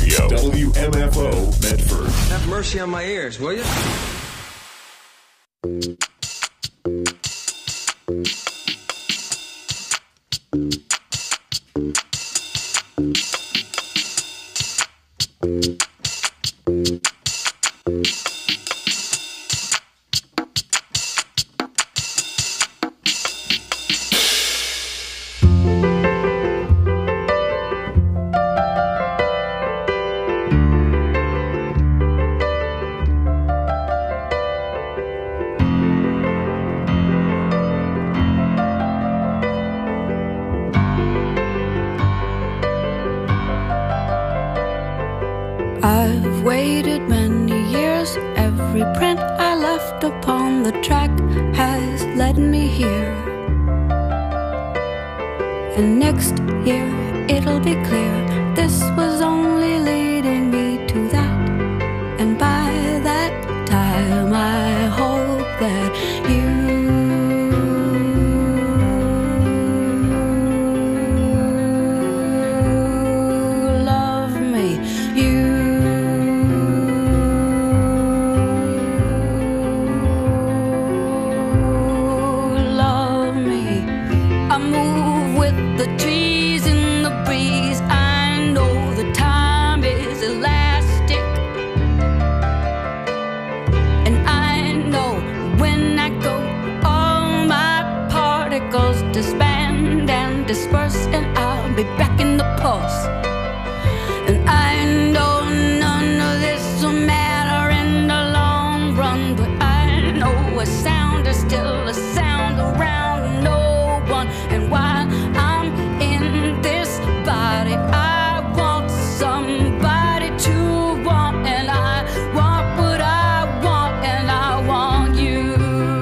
Radio. WMFO Medford. Have mercy on my ears, will you? I've waited many years. Every print I left upon the track has led me here. And next year it'll be clear this was only leading me to that. And by that time I hope that you love me. I move with the trees in the breeze. I know the time is elastic, and I know when I go, all my particles disband and disperse, and I'll be back in the pulse. And I know none of this will matter in the long run, but I know a sound is still a sound around no one. And while I'm in this body, I want somebody to want, and I want what I want, and I want you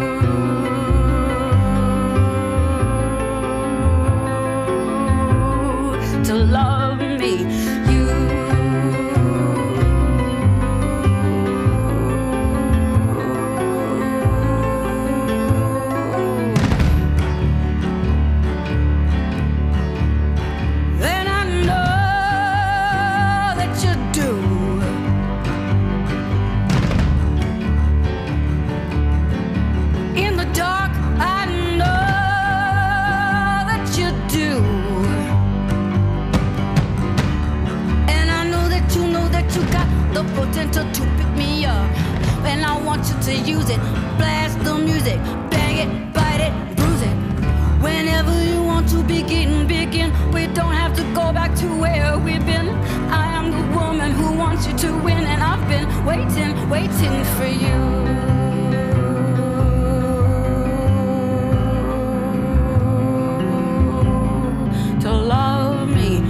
to love me. Potential to pick me up, and I want you to use it. Blast the music, bang it, bite it, bruise it. Whenever you want to begin. We don't have to go back to where we've been. I am the woman who wants you to win, and I've been waiting for you. To love me.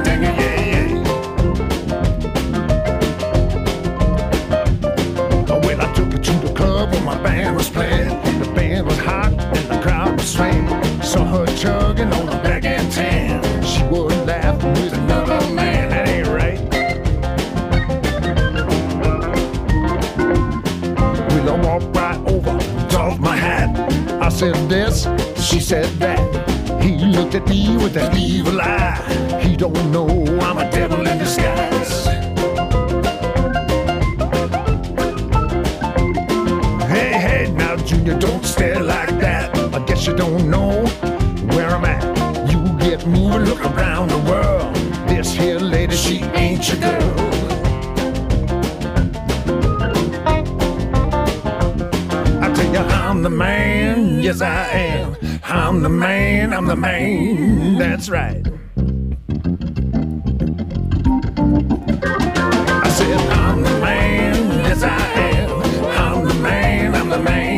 humdinger, yeah, yeah. Well, I took her to the club where my band was playing. The band was hot and the crowd was swaying. Saw her chugging on a black and tan. She was laughing with another man. That ain't right. Well, I walked right over, took my hat. I said this, she said that. He looked at me with that evil eye. He don't know I'm a devil in disguise. Hey, hey, now Junior, don't stare like that. I guess you don't know where I'm at. You get moving, look around the world. This here lady, she ain't your girl. I tell you, I'm the man, yes I am. I'm the man, I'm the man, that's right. I said, I'm the man, yes I am. I'm the man, I'm the man.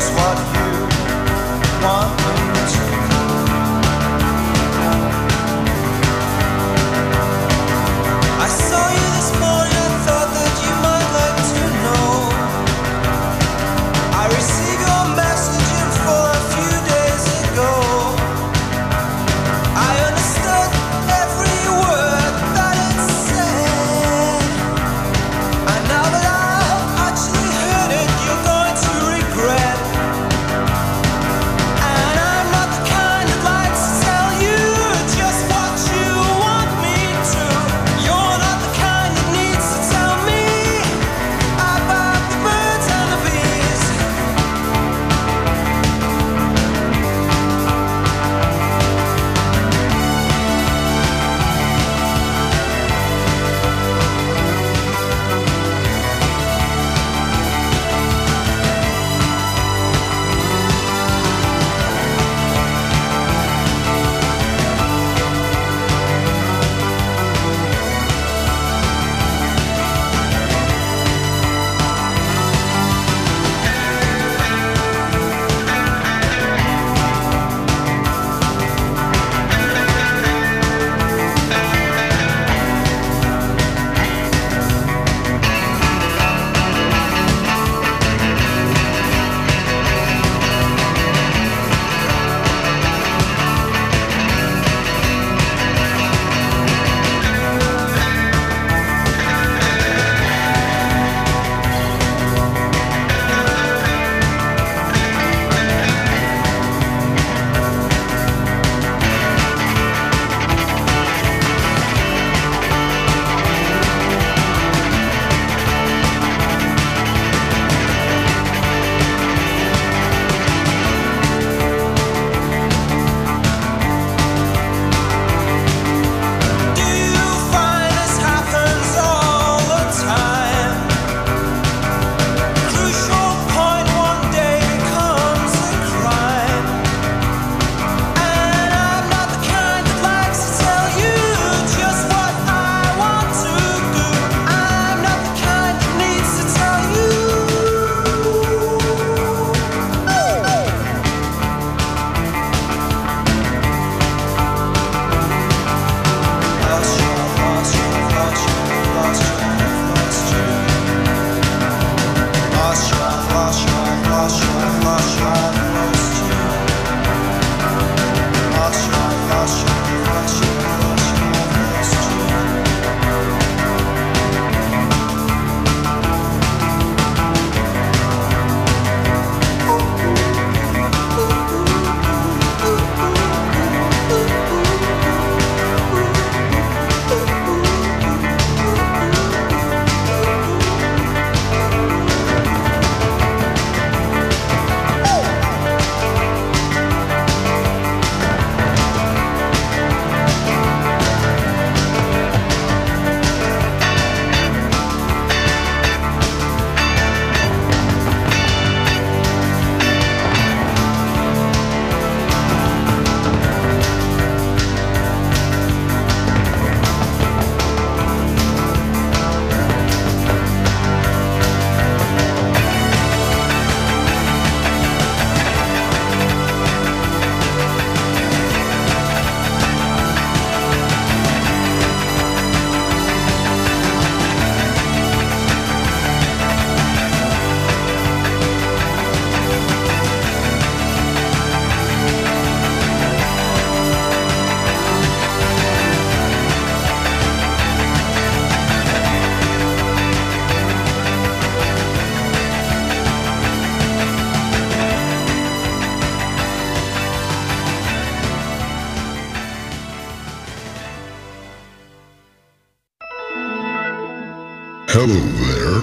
Hello there,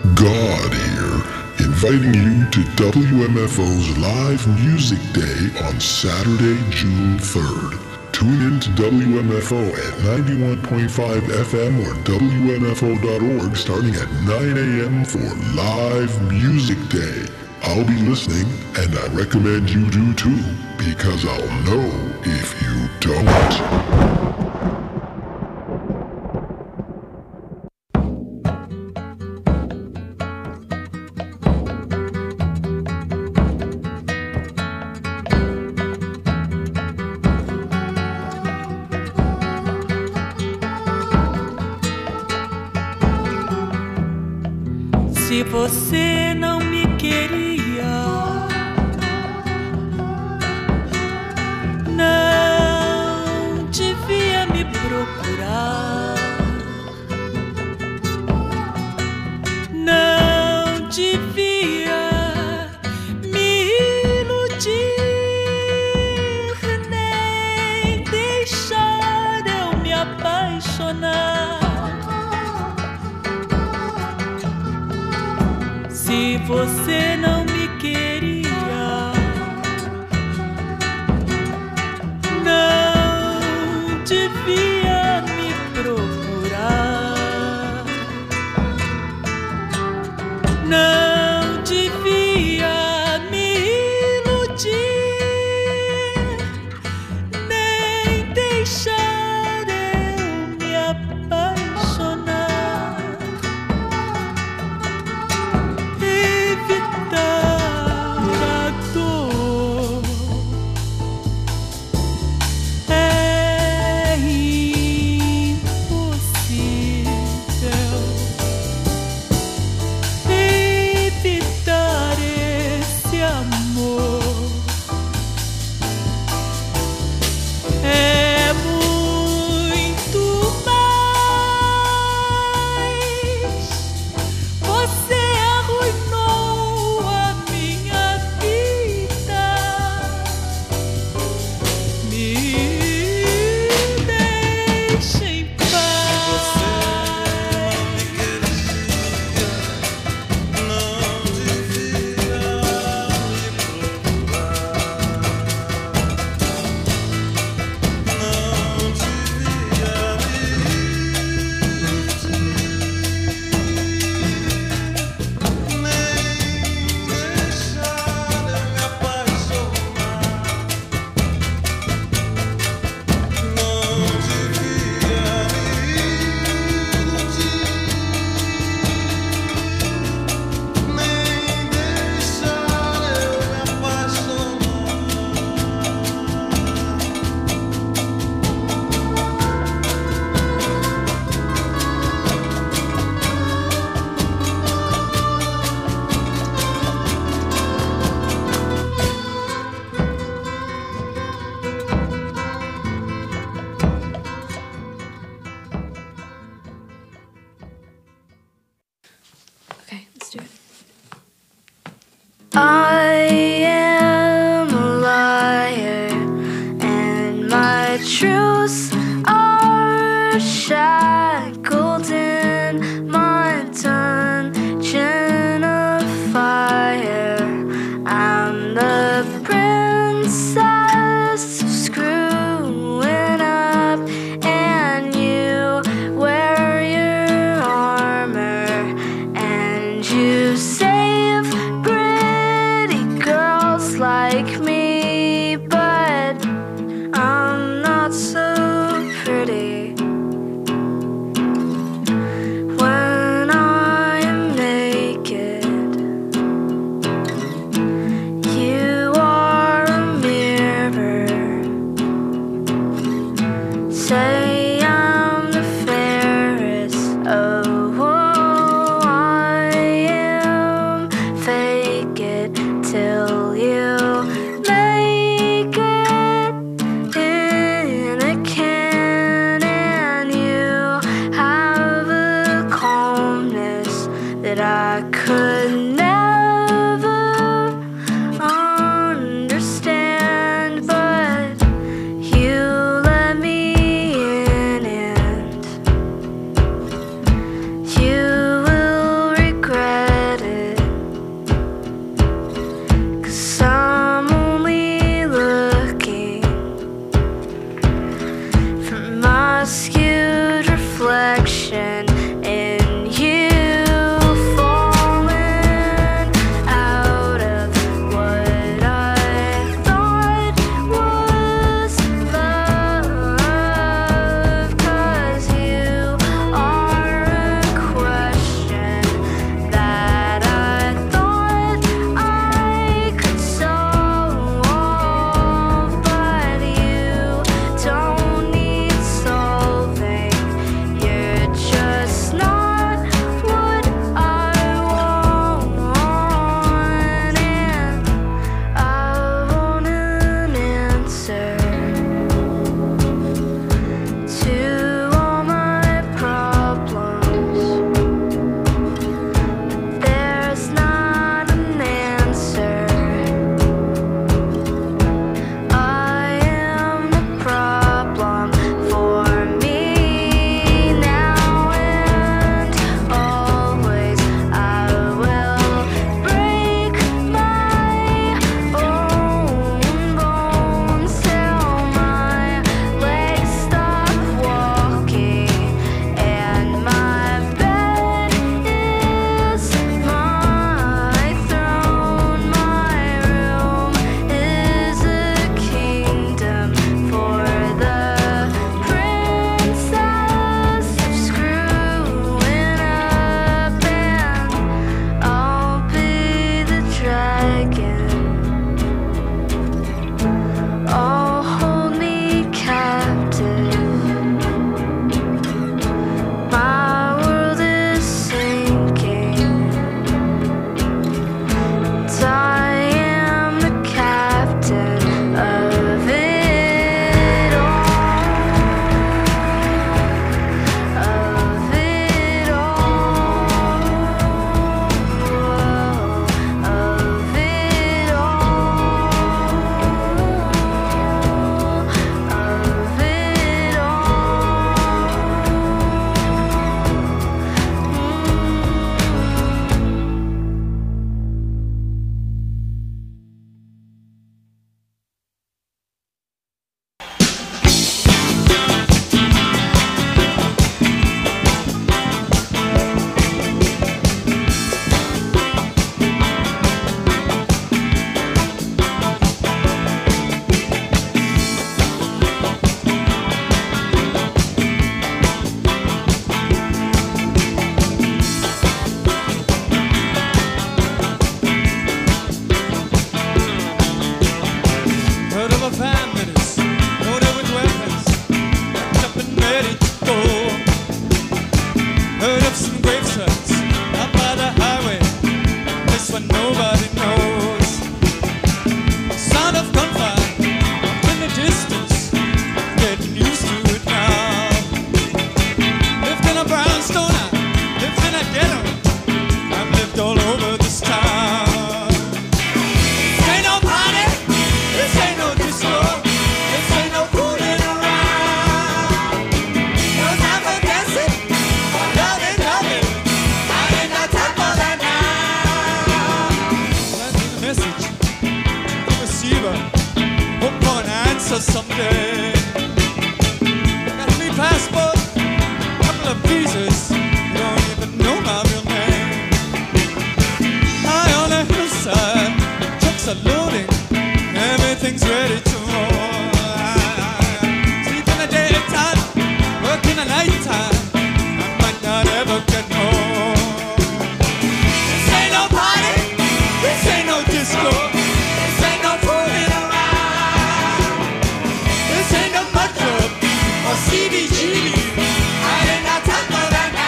God here, inviting you to WMFO's Live Music Day on Saturday, June 3rd. Tune in to WMFO at 91.5 FM or WMFO.org starting at 9 a.m. for Live Music Day. I'll be listening, and I recommend you do too, because I'll know if you don't. você não me queria, não devia me procurar, não devia me iludir, nem deixar eu me apaixonar. Se você não me queria, não devia me procurar, não devia me iludir, nem deixar eu me apaixonar. fever. Hope for an answer someday. Got 3 passports, couple of visas. You don't even know my real name. High on a hillside, trucks are loading. Everything's ready to roll. Sleep in the daytime, work in the nighttime. I might not ever get home. This ain't no party, this ain't no disco. This ain't no fooling around. This ain't no mud club or CBG. I ain't got time for that now.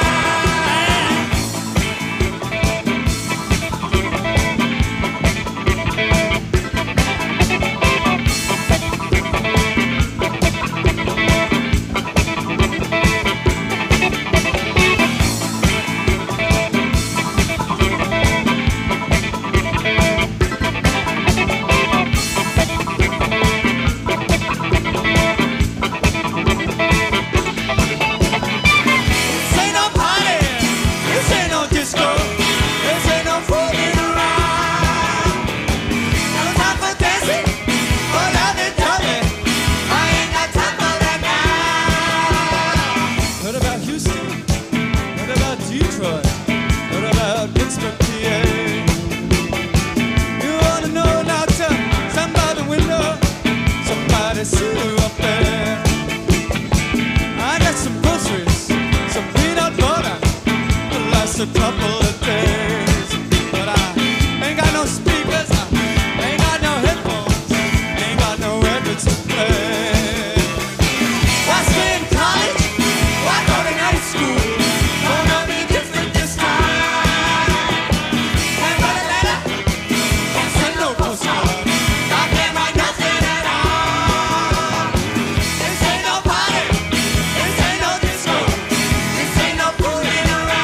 A couple of days, but I ain't got no speakers, I ain't got no headphones, ain't got no records to play. Why stay in college? Why go to night school? Gonna be different this time. Can't write a letter, can't send no postcard. I can't write nothing at all. This ain't no party, this ain't no disco, this ain't no fooling around.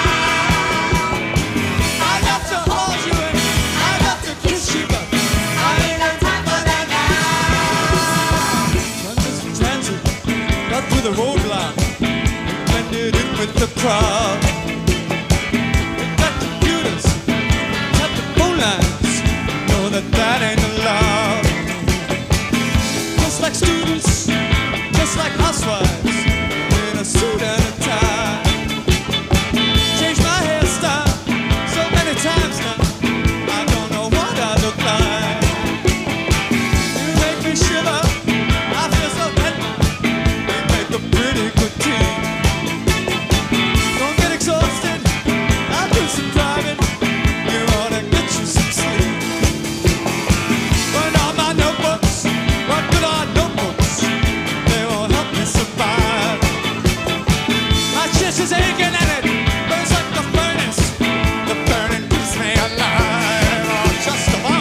The roadblock, blended in with the crowd. We got computers, got the phone lines, know that that ain't allowed. Just like students, just like housewives, in a suit and a tie. Changed my hairstyle so many times now, I don't know what I look like. You make me shiver, I feel so dead. A pretty good team. Don't get exhausted, I'll do some driving. You ought to get you some sleep. Burn all my notebooks, what good are notebooks? They won't help me survive. My chest is aching and it burns like the furnace. The burning keeps me alive. Oh, just about.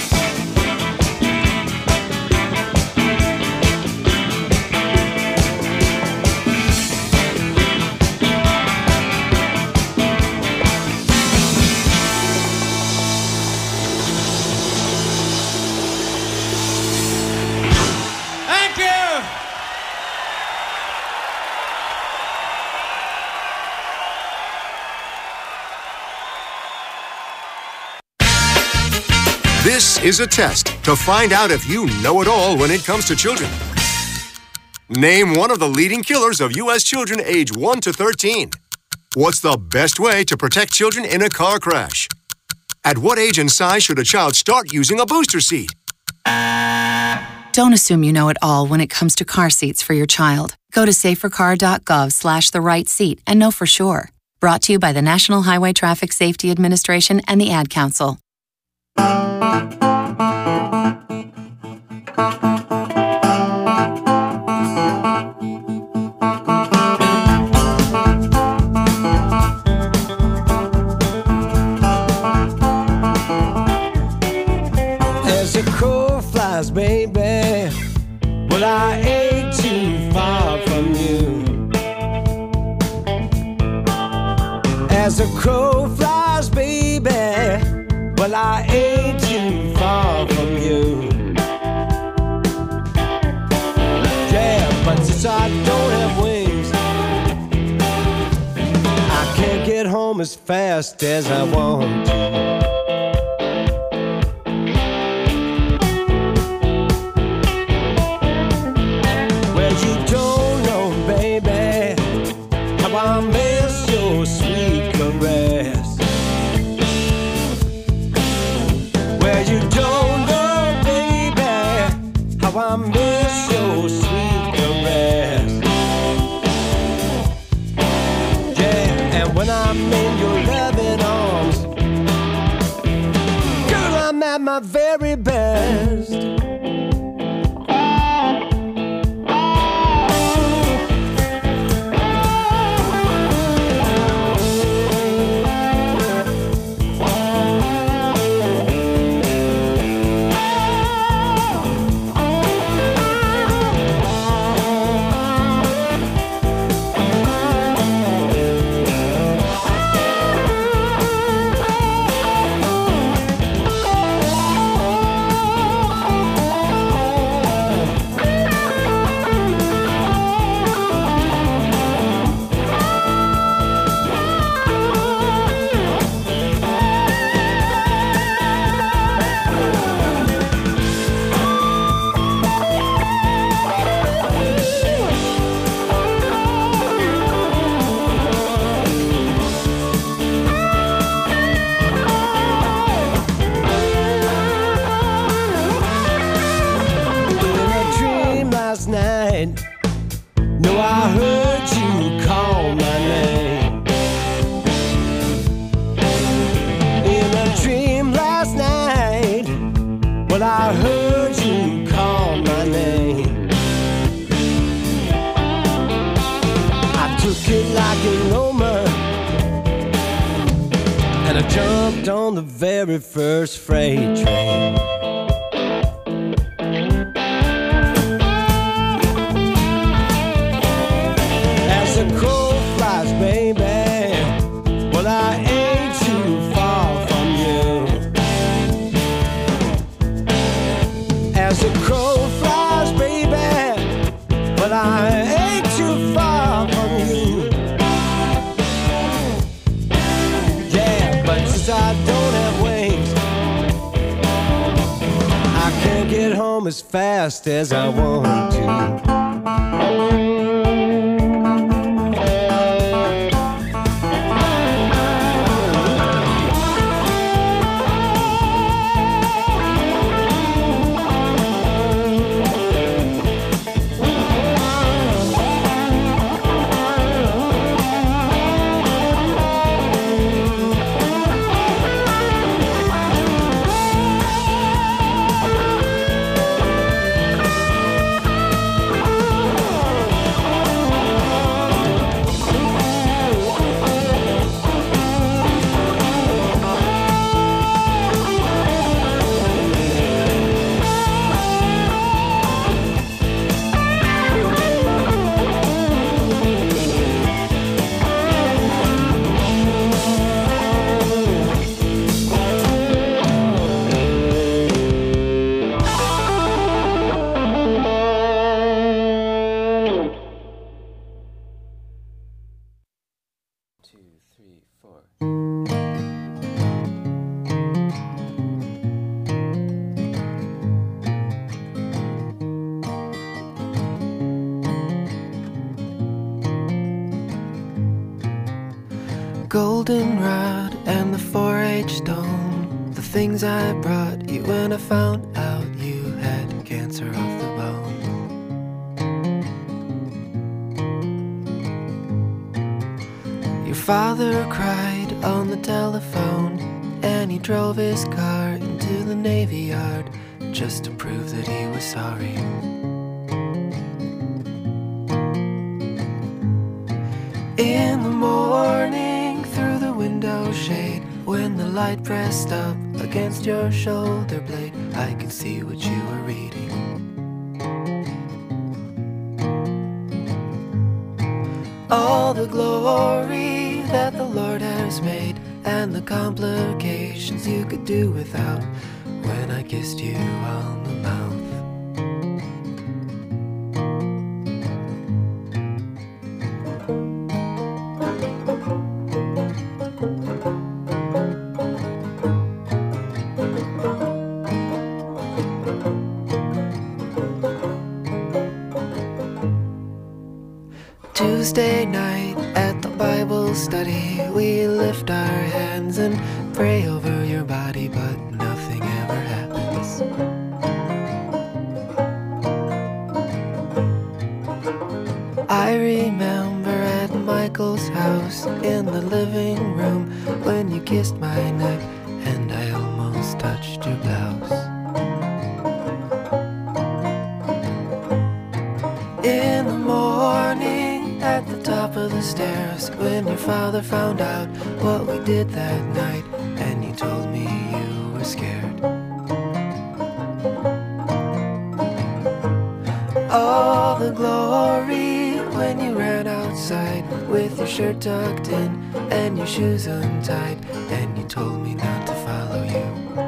This is a test to find out if you know it all when it comes to children. Name one of the leading killers of U.S. children age 1 to 13. What's the best way to protect children in a car crash? At what age and size should a child start using a booster seat? Don't assume you know it all when it comes to car seats for your child. Go to safercar.gov/the-right-seat and know for sure. Brought to you by the National Highway Traffic Safety Administration and the Ad Council. As a crow flies, baby, well, I ain't too far from you. As a crow flies, baby, well, I ain't too far from you. Yeah, but since I don't have wings, I can't get home as fast as I want to. you don't know, baby, how I miss your sweet caress. Well, you don't know, baby, how I miss your sweet caress. Yeah, and when I'm in your loving arms, girl, I'm at my very best. No, I heard you call my name in a dream last night. Well, I heard you call my name. I took it like an omen, and I jumped on the very first freight train. The crow flies, baby. Well, I ain't too far from you. As the crow flies, baby. Well, I ain't too far from you. Yeah, but since I don't have wings, I can't get home as fast as I want to. Goldenrod and the 4-H stone, the things I brought you when I found out you had cancer of the bone. Your father cried on the telephone, and he drove his car into the Navy Yard just to prove that he was sorry. In the morning, through the window shade, when the light pressed up against your shoulder blade, I could see what you were reading. All the glory that the Lord has made, and the complications you could do without, when I kissed you on the mouth. Tuesday night at the Bible study, we lift our hands and pray over your body, but nothing ever happens. I remember at Michael's house in the living room when you kissed my neck and I almost touched your blouse. In the morning at the top of the stairs when your father found out what we did that night and you told me you were scared. All the glory when you ran outside with your shirt tucked in and your shoes untied and you told me not to follow you.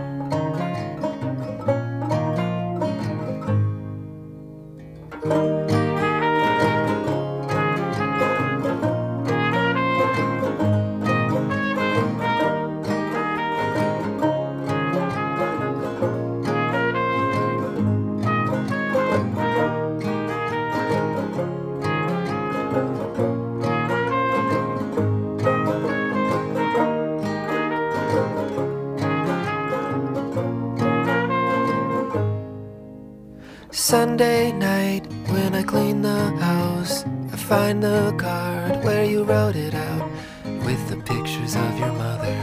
Sunday night when I clean the house, I find the card where you wrote it out with the pictures of your mother.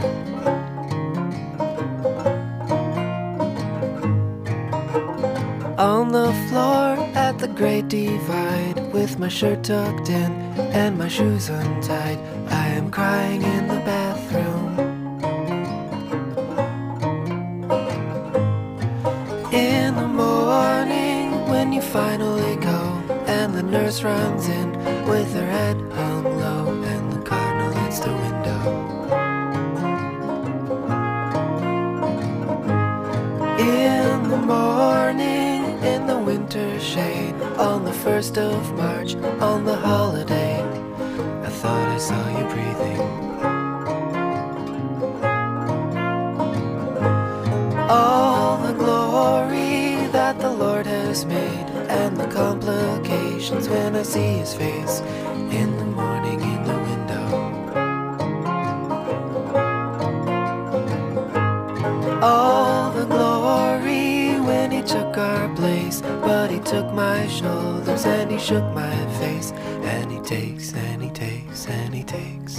On the floor at the Great Divide with my shirt tucked in and my shoes untied, I am crying in the bathroom. In the morning when you finally go and the nurse runs in with her head hung low and the cardinal hits the window. In the morning in the winter shade on the 1st of March on the holiday, I thought I saw you breathing. All the glory that the Lord has made and the complications when I see his face in the morning in the window. All the glory when he took our place, but he took my shoulders and he shook my face, and he takes and he takes and he takes.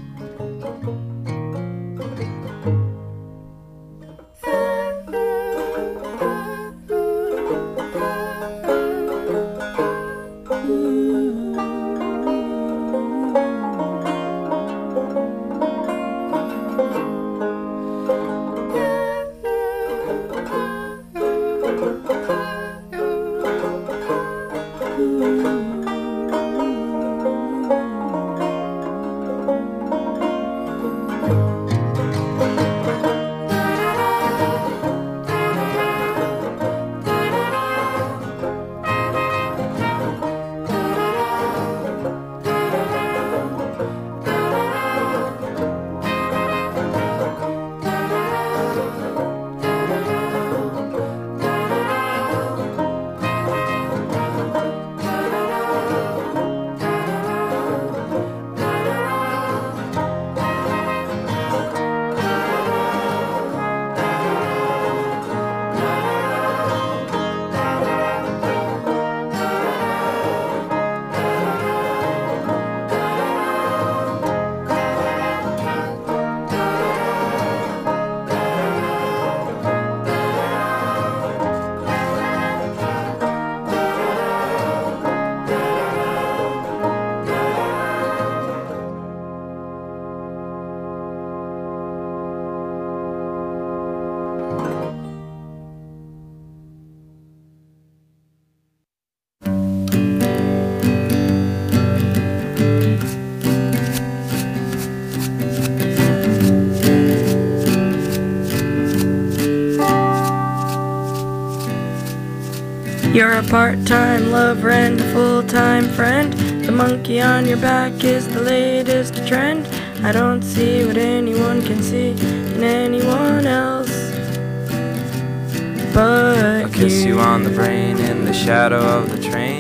You're a part-time lover and a full-time friend. The monkey on your back is the latest trend. I don't see what anyone can see in anyone else but I'll kiss you on the brain in the shadow of the train.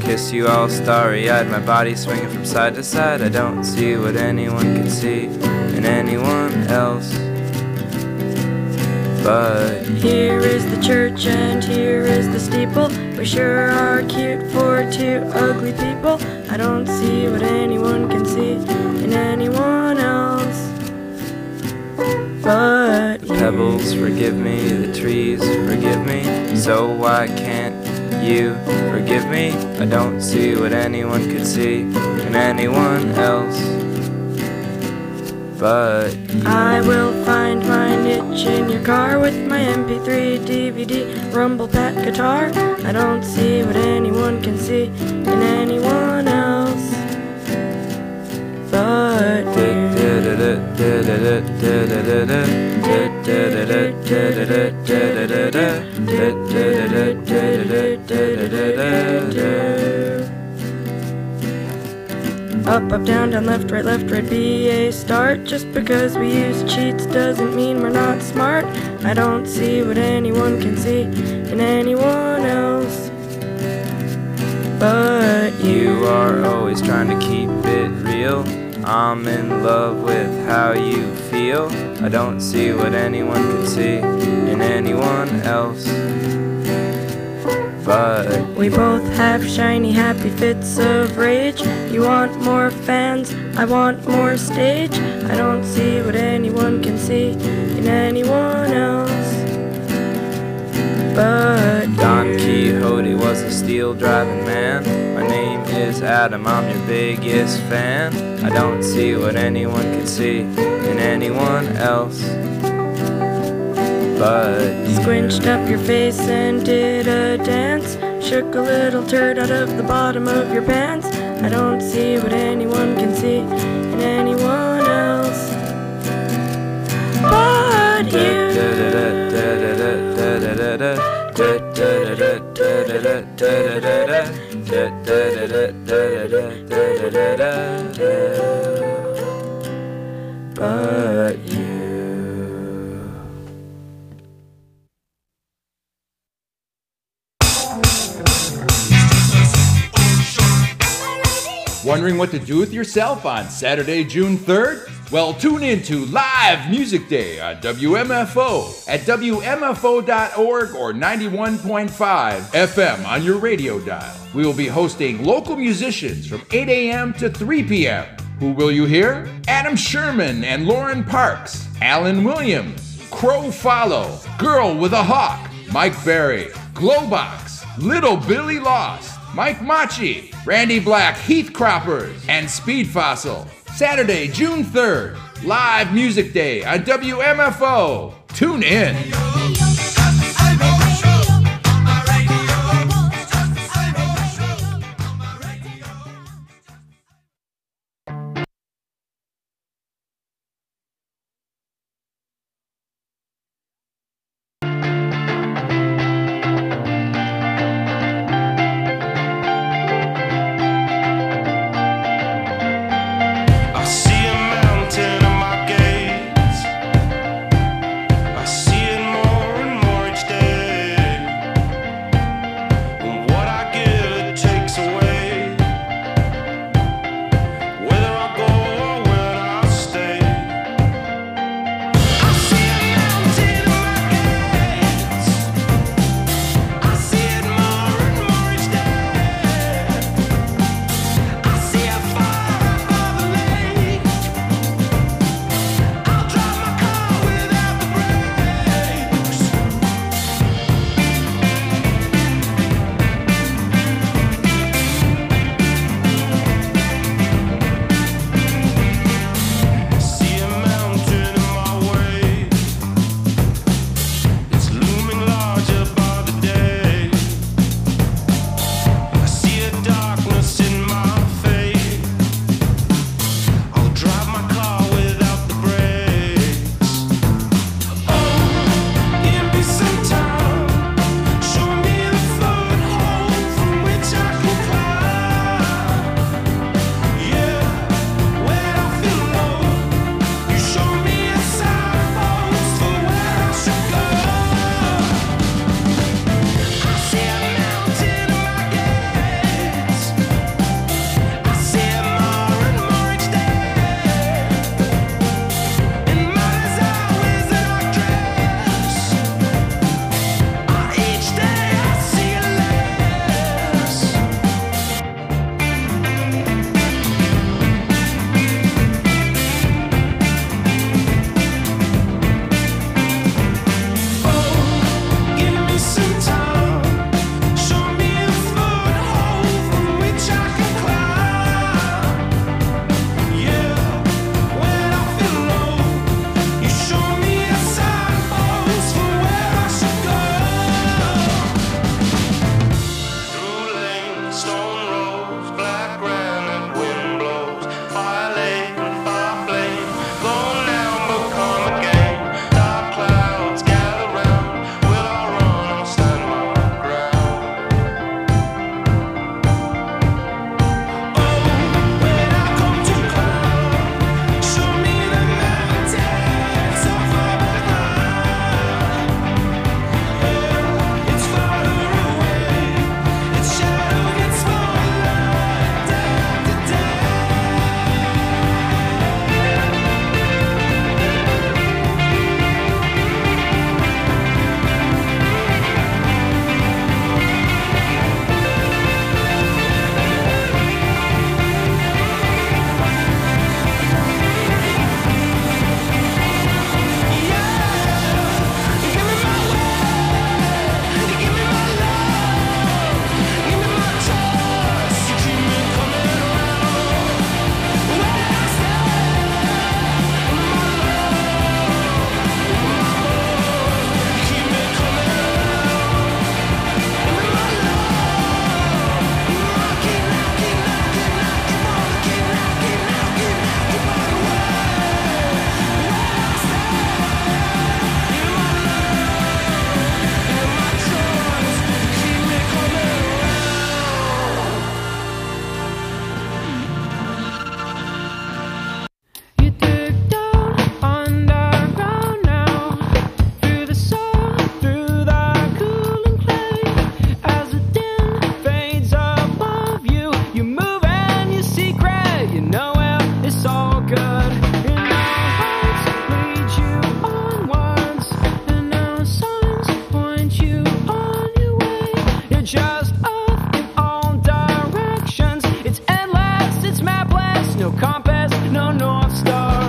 kiss you all starry-eyed, my body swinging from side to side. I don't see what anyone can see in anyone else. But here is the church and here is the steeple. We sure are cute for two ugly people. I don't see what anyone can see in anyone else. But the pebbles forgive me, the trees forgive me. So why can't you forgive me? I don't see what anyone could see in anyone else. But I will find my niche in your car with my MP3, DVD, rumble pack guitar. I don't see what anyone can see in anyone else. But up, up, down, down, left, right, be a start. Just because we use cheats doesn't mean we're not smart. I don't see what anyone can see in anyone else. But you are always trying to keep it real. I'm in love with how you feel. I don't see what anyone can see in anyone else. But we both have shiny, happy fits of rage. You want more fans, I want more stage. I don't see what anyone can see in anyone else. But Don Quixote was a steel-driving man. My name is Adam, I'm your biggest fan. I don't see what anyone can see in anyone else. But squinched up your face and did a dance. Shook a little turd out of the bottom of your pants. I don't see what anyone can see in anyone else. But you but you. Wondering what to do with yourself on Saturday, June 3rd? Well, tune in to Live Music Day on WMFO at WMFO.org or 91.5 FM on your radio dial. We will be hosting local musicians from 8 a.m. to 3 p.m. Who will you hear? Adam Sherman and Lauren Parks, Alan Williams, Crow Follow, Girl with a Hawk, Mike Berry, Glowbox, Little Billy Lost, Mike Machi, Randy Black, Heath Croppers, and Speed Fossil. Saturday, June 3rd, Live Music Day on WMFO. Tune in. I see a mountain at my gates. I see it more just off in all directions. It's endless, it's mapless, no compass, no North Star.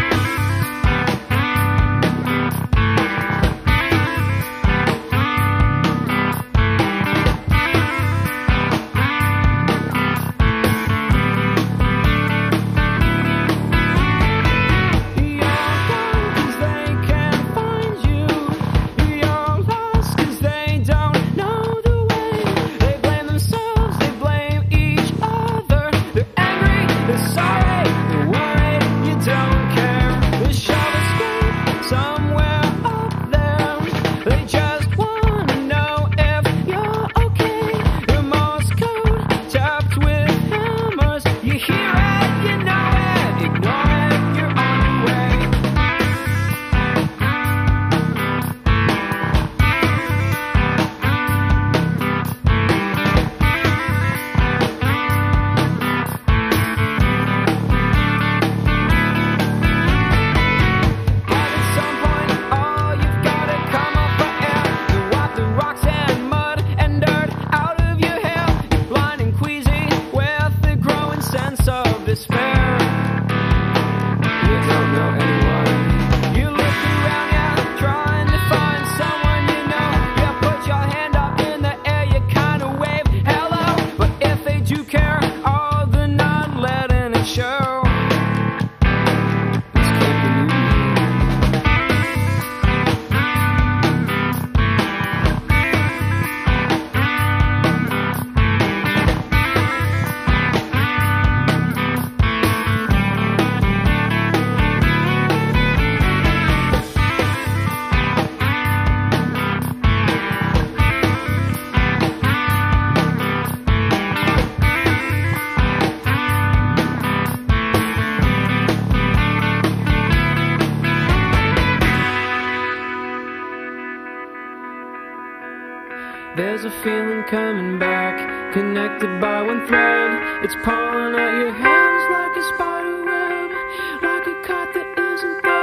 There's a feeling coming back, connected by one thread. It's pulling at your hands like a spider web, like a kite that isn't there.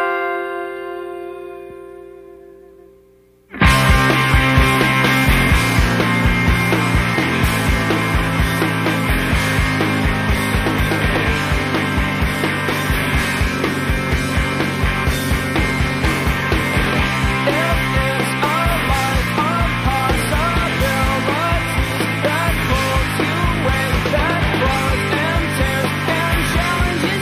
That pulls you away, that blows and tears and challenges.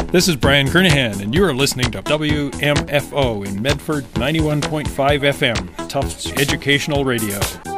This is Brian Kernahan, and you are listening to WMFO in Medford, 91.5 FM, Tufts Educational Radio.